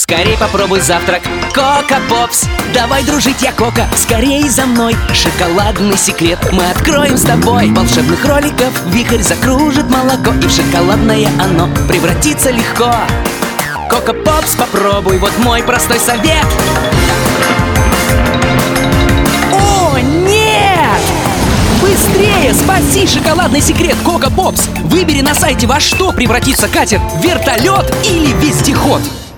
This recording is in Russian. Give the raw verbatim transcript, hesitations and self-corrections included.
Скорей попробуй завтрак Кока Попс. Давай дружить, я Кока, скорей за мной. Шоколадный секрет мы откроем с тобой. Волшебных роликов вихрь закружит молоко, и в шоколадное оно превратится легко. Кока Попс попробуй, вот мой простой совет. О, нет! Быстрее спаси шоколадный секрет Кока Попс. Выбери на сайте, во что превратится катер: вертолет или вездеход.